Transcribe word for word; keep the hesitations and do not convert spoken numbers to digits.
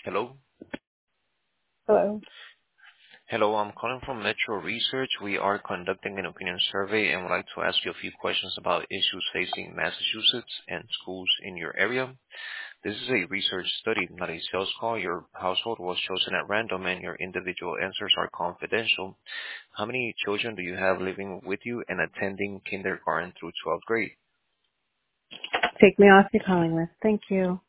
Hello? Hello. Hello, I'm calling from Metro Research. We are conducting an opinion survey and would like to ask you a few questions about issues facing Massachusetts and schools in your area. This is a research study, not a sales call. Your household was chosen at random and your individual answers are confidential. How many children do you have living with you and attending kindergarten through twelfth grade? Take me off your calling list. Thank you.